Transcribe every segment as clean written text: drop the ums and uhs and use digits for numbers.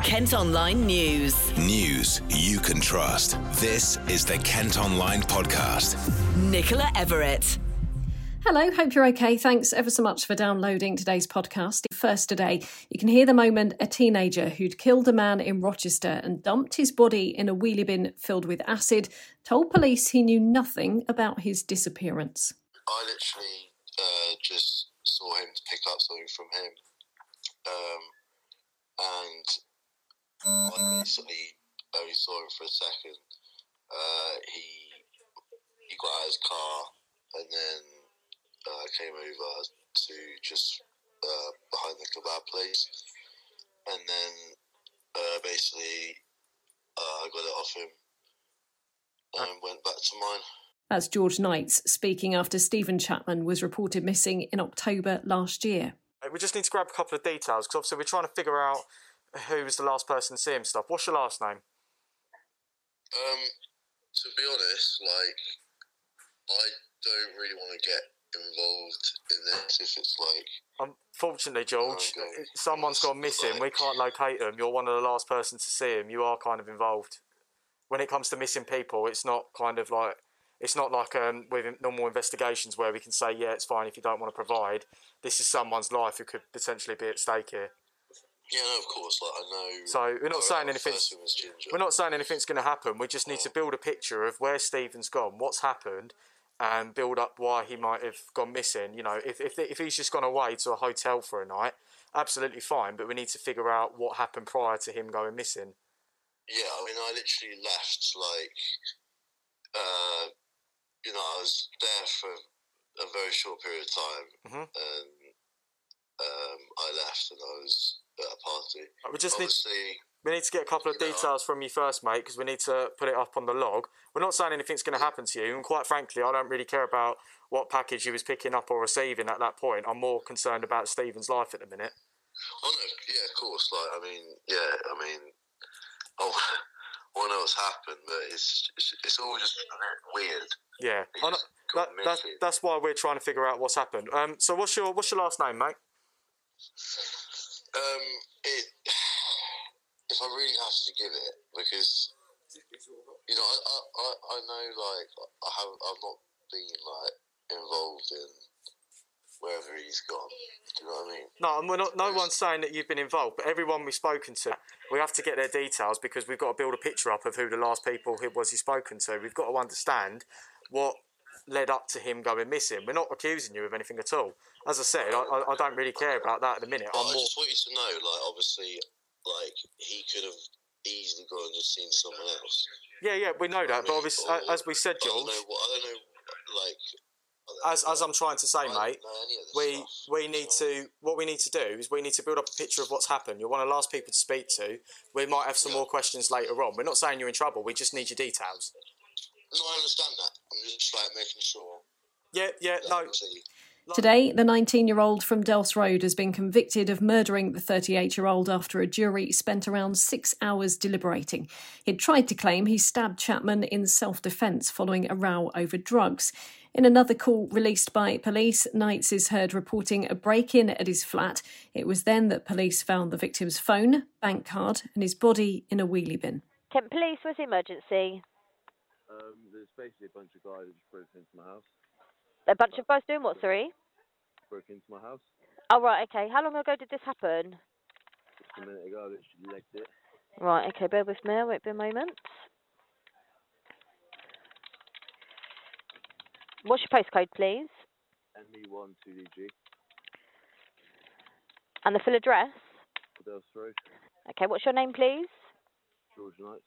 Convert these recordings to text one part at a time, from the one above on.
Kent Online News. News you can trust. This is the Kent Online Podcast. Nicola Everett. Hello, hope you're okay. Thanks ever so much for downloading today's podcast. First today, you can hear the moment a teenager who'd killed a man in Rochester and dumped his body in a wheelie bin filled with acid told police he knew nothing about his disappearance. I literally just saw him to pick up something from him. And I basically only saw him for a second. He got out of his car and then came over to just behind the kebab place, and then basically I got it off him and went back to mine. That's George Knights speaking after Stephen Chapman was reported missing in October last year. We just need to grab a couple of details because obviously we're trying to figure out who was the last person to see him stuff. What's your last name? To be honest, I don't really want to get involved in this if it's Unfortunately, George, someone's gone missing. We can't locate them. You're one of the last persons to see him. You are kind of involved. When it comes to missing people, it's not like with normal investigations where we can say, yeah, it's fine if you don't want to provide. This is someone's life who could potentially be at stake here. Yeah, no, of course. I know. So we're not saying anything. We're not saying anything's going to happen. We just need to build a picture of where Stephen's gone, what's happened, and build up why he might have gone missing. You know, if he's just gone away to a hotel for a night, absolutely fine. But we need to figure out what happened prior to him going missing. Yeah, I mean, I literally left I was there for a very short period of time, and I left and I was at a party. We need to get a couple of details from you first, mate, because we need to put it up on the log. We're not saying anything's going to happen to you, and quite frankly, I don't really care about what package he was picking up or receiving at that point. I'm more concerned about Stephen's life at the minute. Oh, no, yeah, of course. I know what's happened, but it's all just a bit weird. Yeah, that's why we're trying to figure out what's happened. So what's your last name, mate? If I really have to give it, because I know I've not been involved in wherever he's gone. Do you know what I mean? No, and we're not. No one's saying that you've been involved, but everyone we've spoken to, we have to get their details because we've got to build a picture up of who the last people he's spoken to. We've got to understand what led up to him going missing. We're not accusing you of anything at all. As I said, I don't really care about that at the minute. I just want you to know, obviously, he could have easily gone and just seen someone else. Yeah, we know that, but obviously, as we said, George. I don't know. As I'm trying to say, mate, we need to do is we need to build up a picture of what's happened. You're one of the last people to speak to. We might have some more questions later on. We're not saying you're in trouble. We just need your details. No, I understand that. I'm just making sure. Yeah, no. Today, the 19-year-old from Dels Road has been convicted of murdering the 38-year-old after a jury spent around 6 hours deliberating. He'd tried to claim he stabbed Chapman in self-defence following a row over drugs. In another call released by police, Knights is heard reporting a break-in at his flat. It was then that police found the victim's phone, bank card and his body in a wheelie bin. Kent Police, where's the emergency? There's basically a bunch of guys that just broke into my house. A bunch of guys doing what, sorry? Broke into my house. Oh, right, okay. How long ago did this happen? Just a minute ago, I literally legged it. Right, okay, bear with me. Wait a moment. What's your postcode, please? ME1 2DG. And the full address? Dels Road. Okay, what's your name, please? George Knights.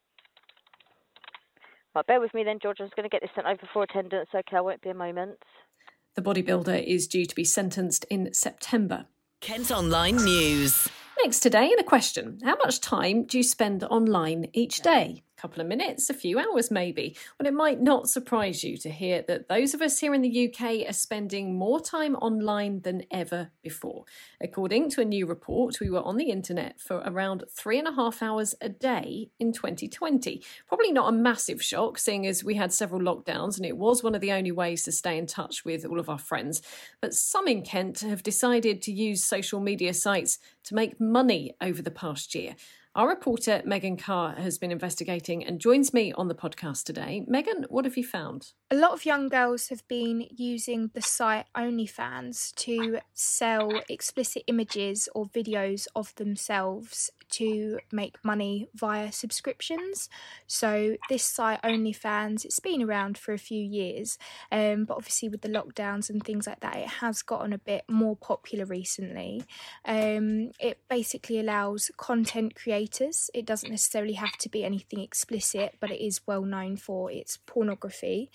Right, bear with me then, George. I'm just going to get this sent over for attendance. Okay, I won't be a moment. The bodybuilder is due to be sentenced in September. Kent Online News. Next today, in a question, how much time do you spend online each day? A couple of minutes, a few hours maybe. Well, it might not surprise you to hear that those of us here in the UK are spending more time online than ever before. According to a new report, we were on the internet for around 3.5 hours a day in 2020. Probably not a massive shock, seeing as we had several lockdowns and it was one of the only ways to stay in touch with all of our friends. But some in Kent have decided to use social media sites to make money over the past year. Our reporter Megan Carr has been investigating and joins me on the podcast today. Megan, what have you found? A lot of young girls have been using the site OnlyFans to sell explicit images or videos of themselves to make money via subscriptions. So this site OnlyFans, it's been around for a few years, but obviously with the lockdowns and things like that, it has gotten a bit more popular recently. It basically allows content creators. It doesn't necessarily have to be anything explicit, but it is well known for its pornography.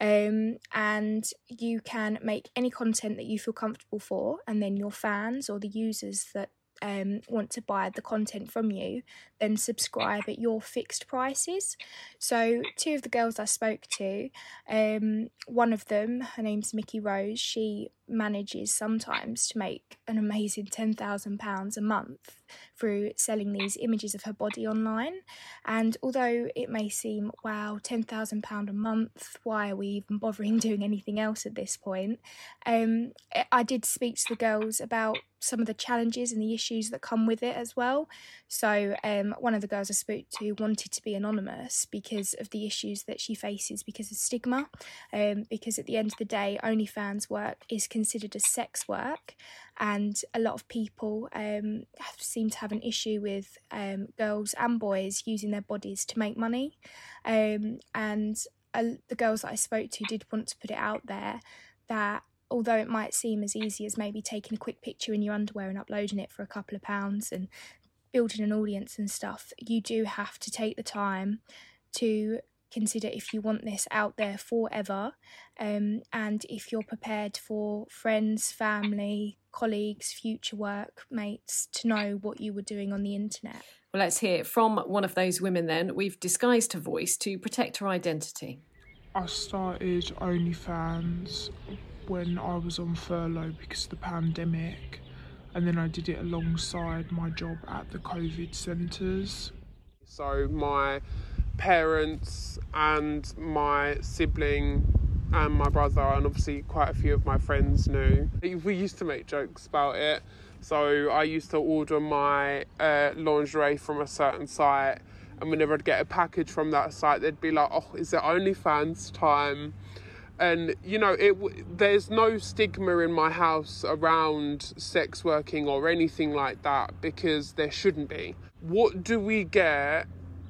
And you can make any content that you feel comfortable for, and then your fans or the users that want to buy the content from you then subscribe at your fixed prices. So 2 of the girls I spoke to, one of them, her name's Mickey Rose, she manages sometimes to make an amazing £10,000 a month through selling these images of her body online. And although it may seem, wow, £10,000 a month, why are we even bothering doing anything else at this point? I did speak to the girls about some of the challenges and the issues that come with it as well. So one of the girls I spoke to wanted to be anonymous because of the issues that she faces because of stigma, because at the end of the day, OnlyFans work is considered as sex work, and a lot of people seem to have an issue with girls and boys using their bodies to make money, and the girls that I spoke to did want to put it out there that although it might seem as easy as maybe taking a quick picture in your underwear and uploading it for a couple of pounds and building an audience and stuff, you do have to take the time to consider if you want this out there forever, and if you're prepared for friends, family, colleagues, future workmates to know what you were doing on the internet. Well, let's hear from one of those women then. We've disguised her voice to protect her identity. I started OnlyFans when I was on furlough because of the pandemic, and then I did it alongside my job at the COVID centres. So my parents and my sibling and my brother and obviously quite a few of my friends knew. We used to make jokes about it. So I used to order my lingerie from a certain site, and whenever I'd get a package from that site, they'd be like, oh, is it OnlyFans time? And, you know, there's no stigma in my house around sex working or anything like that, because there shouldn't be. What do we get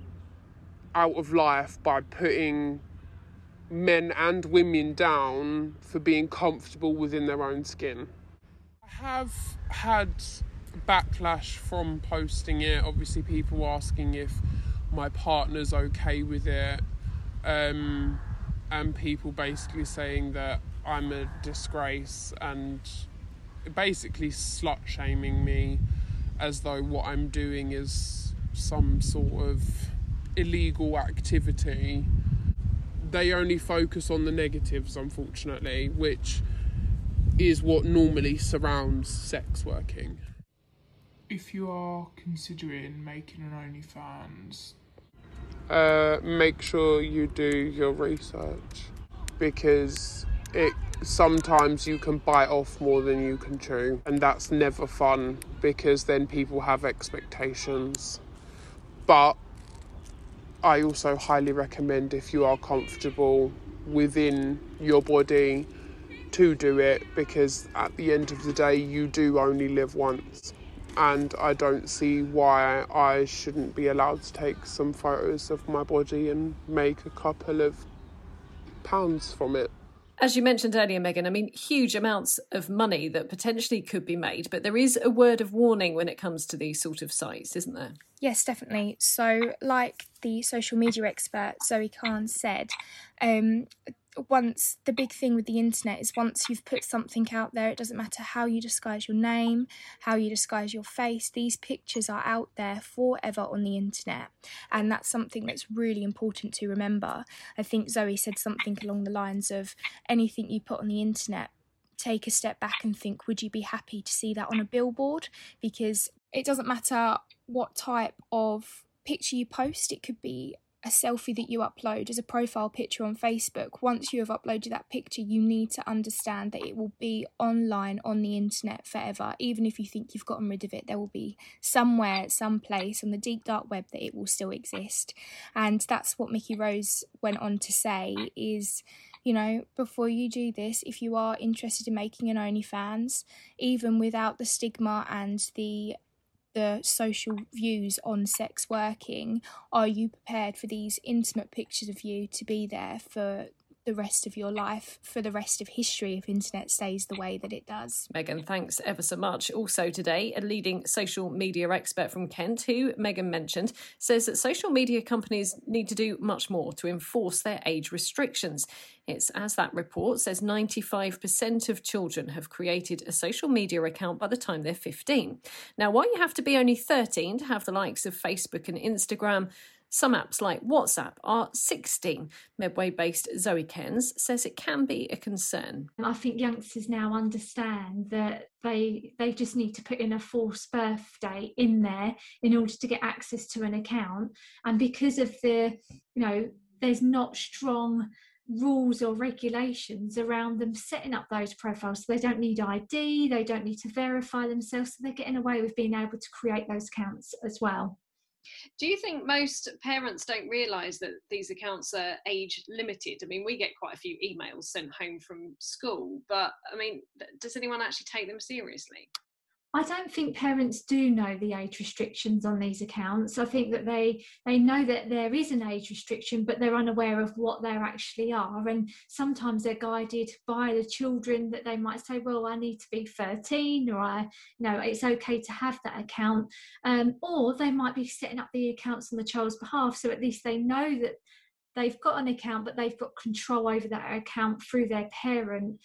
out of life by putting men and women down for being comfortable within their own skin? I have had backlash from posting it. Obviously, people asking if my partner's okay with it. And people basically saying that I'm a disgrace and basically slut-shaming me as though what I'm doing is some sort of illegal activity. They only focus on the negatives, unfortunately, which is what normally surrounds sex working. If you are considering making an OnlyFans, make sure you do your research, because sometimes you can bite off more than you can chew, and that's never fun because then people have expectations. But I also highly recommend, if you are comfortable within your body, to do it, because at the end of the day you do only live once. And I don't see why I shouldn't be allowed to take some photos of my body and make a couple of pounds from it. As you mentioned earlier, Megan, I mean, huge amounts of money that potentially could be made, but there is a word of warning when it comes to these sort of sites, isn't there? Yes, definitely. So, like the social media expert Zoe Khan said, the big thing with the internet is once you've put something out there, it doesn't matter how you disguise your name, how you disguise your face, these pictures are out there forever on the internet, and that's something that's really important to remember. I think Zoe said something along the lines of, anything you put on the internet, take a step back and think, would you be happy to see that on a billboard? Because it doesn't matter what type of picture you post, it could be a selfie that you upload as a profile picture on Facebook, once you have uploaded that picture, you need to understand that it will be online on the internet forever. Even if you think you've gotten rid of it, there will be somewhere, some place on the deep dark web that it will still exist. And that's what Mickey Rose went on to say is, you know, before you do this, if you are interested in making an OnlyFans, even without the stigma and the social views on sex working, are you prepared for these intimate pictures of you to be there for the rest of your life, for the rest of history, if internet stays the way that it does? Megan, thanks ever so much. Also today, a leading social media expert from Kent, who Megan mentioned, says that social media companies need to do much more to enforce their age restrictions. It's as that report says 95% of children have created a social media account by the time they're 15. Now, while you have to be only 13 to have the likes of Facebook and Instagram, some apps like WhatsApp are 16. Medway-based Zoe Cairns says it can be a concern. I think youngsters now understand that they just need to put in a false birthday in there in order to get access to an account. And because of there's not strong rules or regulations around them setting up those profiles. So they don't need ID, they don't need to verify themselves, so they're getting away with being able to create those accounts as well. Do you think most parents don't realise that these accounts are age limited? I mean, we get quite a few emails sent home from school, but I mean, does anyone actually take them seriously? I don't think parents do know the age restrictions on these accounts. I think that they know that there is an age restriction, but they're unaware of what they actually are. And sometimes they're guided by the children that they might say, well, I need to be 13, or it's okay to have that account. Or they might be setting up the accounts on the child's behalf, so at least they know that they've got an account, but they've got control over that account through their parent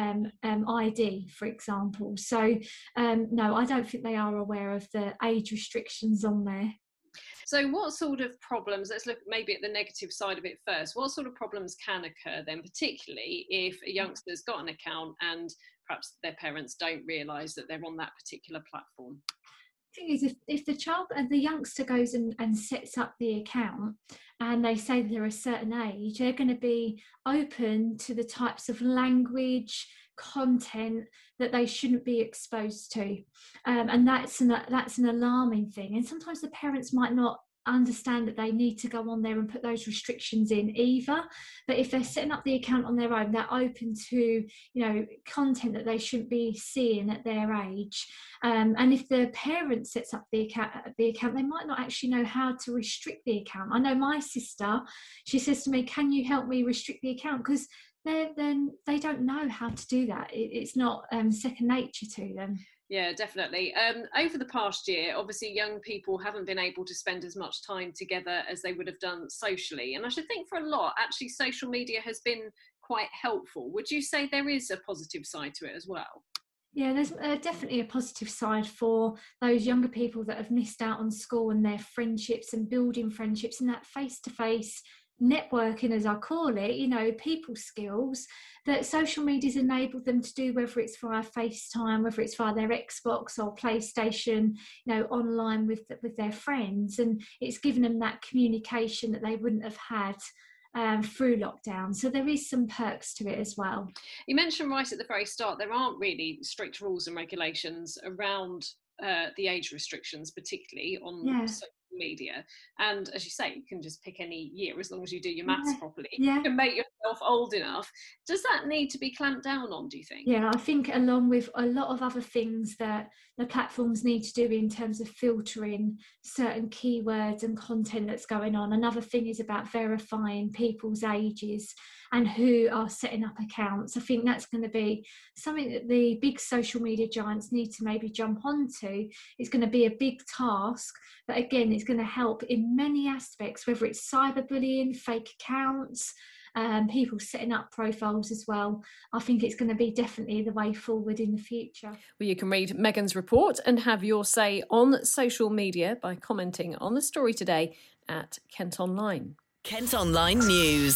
ID, for example. So, no, I don't think they are aware of the age restrictions on there. So what sort of problems, let's look maybe at the negative side of it first, what sort of problems can occur then, particularly if a youngster's got an account and perhaps their parents don't realise that they're on that particular platform? Thing is, if the youngster goes and sets up the account and they say they're a certain age, they're going to be open to the types of language, content that they shouldn't be exposed to, and that's an alarming thing. And sometimes the parents might not understand that they need to go on there and put those restrictions in either, but if they're setting up the account on their own, they're open to content that they shouldn't be seeing at their age, and if the parent sets up the account, they might not actually know how to restrict the account. I know my sister, she says to me, can you help me restrict the account, because they don't know how to do that. It's not second nature to them. Yeah, definitely. Over the past year, obviously young people haven't been able to spend as much time together as they would have done socially. And I should think for a lot, actually, social media has been quite helpful. Would you say there is a positive side to it as well? Yeah, there's definitely a positive side for those younger people that have missed out on school and their friendships and building friendships and that face-to-face networking, as I call it, people skills that social media's enabled them to do, whether it's via FaceTime, whether it's via their Xbox or PlayStation, online with their friends, and it's given them that communication that they wouldn't have had through lockdown. So there is some perks to it as well. You mentioned right at the very start, there aren't really strict rules and regulations around the age restrictions, particularly on social media. And as you say, you can just pick any year as long as you do your maths properly. You can make yourself old enough. Does that need to be clamped down on, do you think? Yeah, I think along with a lot of other things that the platforms need to do in terms of filtering certain keywords and content that's going on. Another thing is about verifying people's ages and who are setting up accounts. I think that's going to be something that the big social media giants need to maybe jump onto. It's going to be a big task, but again, it's going to help in many aspects, whether it's cyberbullying, fake accounts, people setting up profiles as well. I think it's going to be definitely the way forward in the future. Well, you can read Megan's report and have your say on social media by commenting on the story today at Kent Online. Kent Online News.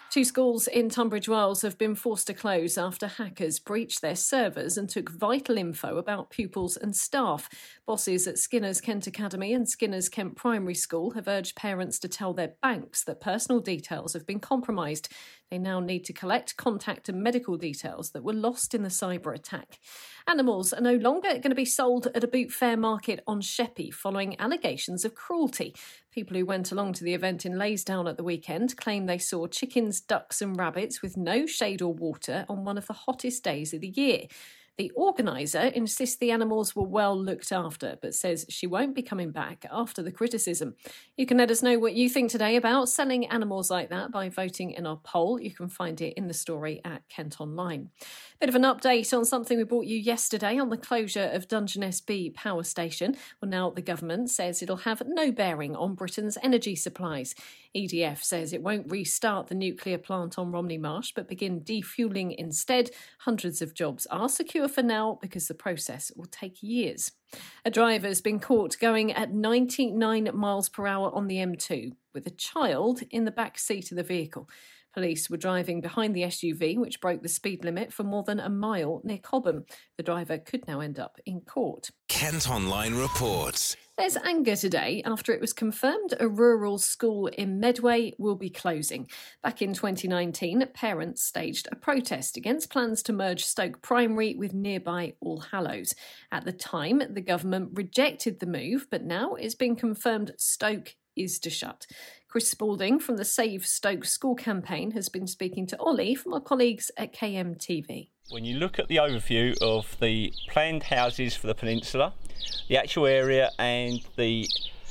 Two schools in Tunbridge Wells have been forced to close after hackers breached their servers and took vital info about pupils and staff. Bosses at Skinner's Kent Academy and Skinner's Kent Primary School have urged parents to tell their banks that personal details have been compromised. They now need to collect contact and medical details that were lost in the cyber attack. Animals are no longer going to be sold at a boot fair market on Sheppey following allegations of cruelty. People who went along to the event in Laysdown at the weekend claim they saw chickens, ducks and rabbits with no shade or water on one of the hottest days of the year. The organiser insists the animals were well looked after, but says she won't be coming back after the criticism. You can let us know what you think today about selling animals like that by voting in our poll. You can find it in the story at Kent Online. Bit of an update on something we brought you yesterday on the closure of Dungeness B power station. Well, now the government says it'll have no bearing on Britain's energy supplies. EDF says it won't restart the nuclear plant on Romney Marsh, but begin defuelling instead. Hundreds of jobs are secure for now because the process will take years. A driver's been caught going at 99 miles per hour on the M2 with a child in the back seat of the vehicle. Police were driving behind the SUV, which broke the speed limit for more than a mile near Cobham. The driver could now end up in court. Kent Online reports. There's anger today after it was confirmed a rural school in Medway will be closing. Back in 2019, parents staged a protest against plans to merge Stoke Primary with nearby All Hallows. At the time, the government rejected the move, but now it's been confirmed Stoke is to shut. Chris Spalding from the Save Stoke School campaign has been speaking to Ollie from our colleagues at KMTV. When you look at the overview of the planned houses for the peninsula, the actual area and the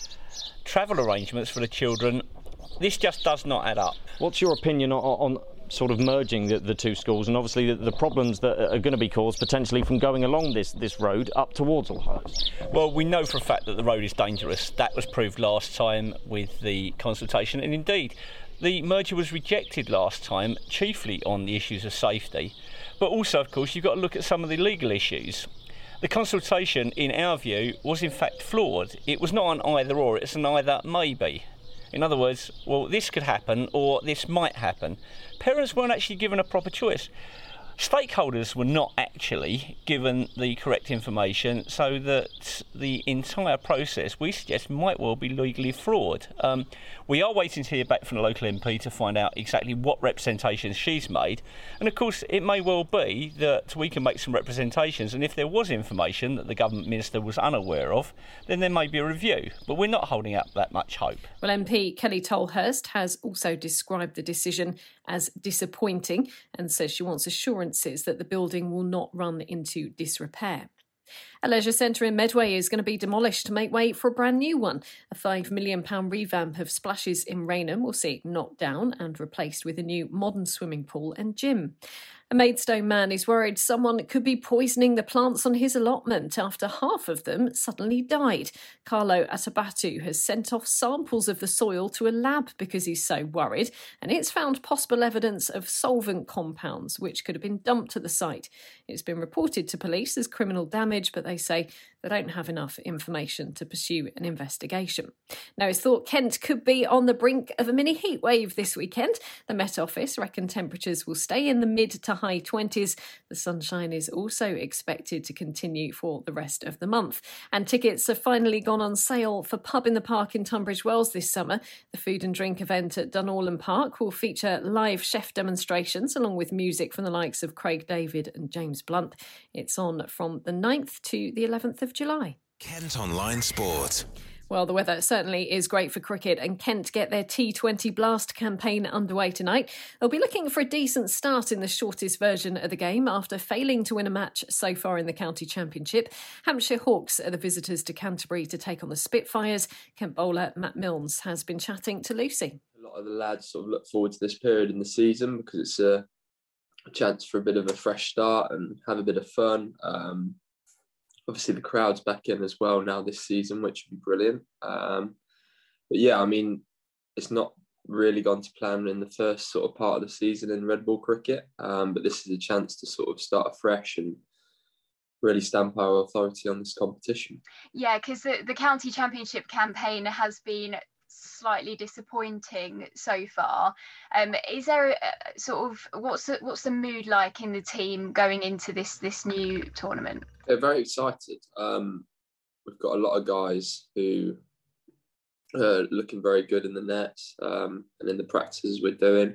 travel arrangements for the children, this just does not add up. What's your opinion on sort of merging the two schools and obviously the problems that are going to be caused potentially from going along this road up towards All Hallows? Well, we know for a fact that the road is dangerous. That was proved last time with the consultation, and indeed the merger was rejected last time chiefly on the issues of safety, but also of course you've got to look at some of the legal issues. The consultation, in our view, was in fact flawed. It was not an either or, it's an either maybe. In other words, well, this could happen or this might happen. Parents weren't actually given a proper choice. Stakeholders were not actually given the correct information, so that the entire process, we suggest, might well be legally flawed. We are waiting to hear back from the local MP to find out exactly what representations she's made. And of course, it may well be that we can make some representations, and if there was information that the government minister was unaware of, then there may be a review. But we're not holding up that much hope. Well, MP Kelly Tolhurst has also described the decision as disappointing and says she wants assurances that the building will not run into disrepair. A leisure centre in Medway is going to be demolished to make way for a brand new one. A £5 million revamp of Splashes in Rainham will see it knocked down and replaced with a new modern swimming pool and gym. A Maidstone man is worried someone could be poisoning the plants on his allotment after half of them suddenly died. Carlo Atabatu has sent off samples of the soil to a lab because he's so worried, and it's found possible evidence of solvent compounds which could have been dumped at the site. It's been reported to police as criminal damage, but they say they don't have enough information to pursue an investigation. Now, it's thought Kent could be on the brink of a mini heatwave this weekend. The Met Office reckon temperatures will stay in the mid to high 20s. The sunshine is also expected to continue for the rest of the month. And tickets have finally gone on sale for Pub in the Park in Tunbridge Wells this summer. The food and drink event at Dunallen Park will feature live chef demonstrations along with music from the likes of Craig David and James Blunt. It's on from the 9th to the 11th of July. Kent Online Sport. Well, the weather certainly is great for cricket, and Kent get their T20 Blast campaign underway tonight. They'll be looking for a decent start in the shortest version of the game after failing to win a match so far in the county championship. Hampshire Hawks are the visitors to Canterbury to take on the Spitfires. Kent bowler Matt Milnes has been chatting to Lucy. A lot of the lads sort of look forward to this period in the season because it's a chance for a bit of a fresh start and have a bit of fun. Obviously, the crowd's back in as well now this season, which would be brilliant. But yeah, I mean, it's not really gone to plan in the first sort of part of the season in red ball cricket. But this is a chance to sort of start afresh and really stamp our authority on this competition. Yeah, because the county championship campaign has been slightly disappointing so far. Is there sort of what's the mood like in the team going into this new tournament? They're very excited. We've got a lot of guys who are looking very good in the nets and in the practices we're doing.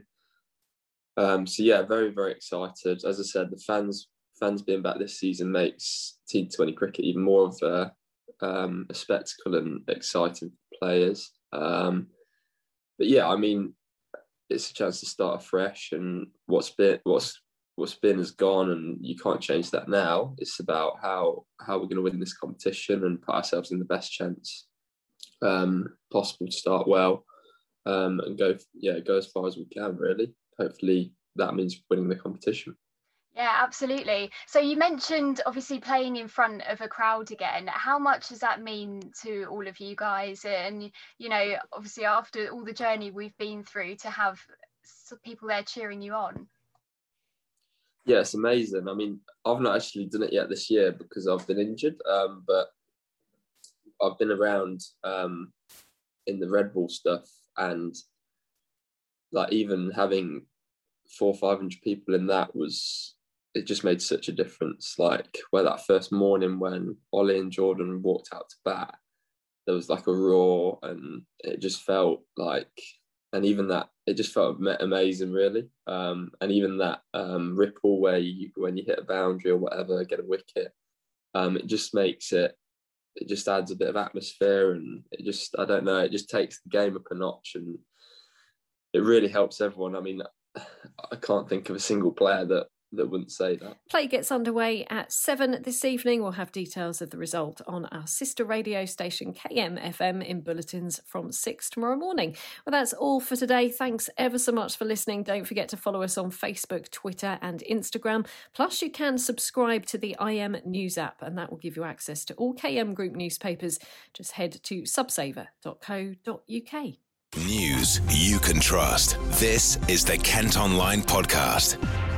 So yeah, very, very excited. As I said, the fans being back this season makes T20 cricket even more of a spectacle and exciting for players. But yeah, I mean, it's a chance to start afresh, and what's been has gone, and you can't change that now. It's about how we're going to win this competition and put ourselves in the best chance possible to start well and go as far as we can, really. Hopefully that means winning the competition. Yeah, absolutely. So you mentioned obviously playing in front of a crowd again. How much does that mean to all of you guys? And, you know, obviously after all the journey we've been through, to have people there cheering you on. Yeah, it's amazing. I mean, I've not actually done it yet this year because I've been injured, but I've been around in the Red Bull stuff, and like even having 400 or 500 people in that it just made such a difference. Like where that first morning when Ollie and Jordan walked out to bat, there was like a roar, and it just felt like, and even that, it just felt amazing, really. And even that ripple where when you hit a boundary or whatever, get a wicket, it just makes it just adds a bit of atmosphere, and it just, I don't know, it just takes the game up a notch, and it really helps everyone. I mean, I can't think of a single player that wouldn't say that. Play gets underway at 7 this evening. We'll have details of the result on our sister radio station KMFM in bulletins from 6 tomorrow morning. Well, that's all for today. Thanks ever so much for listening. Don't forget to follow us on Facebook, Twitter and Instagram. Plus, you can subscribe to the IM News app, and that will give you access to all KM Group newspapers. Just head to subsaver.co.uk. News you can trust. This is the Kent Online Podcast.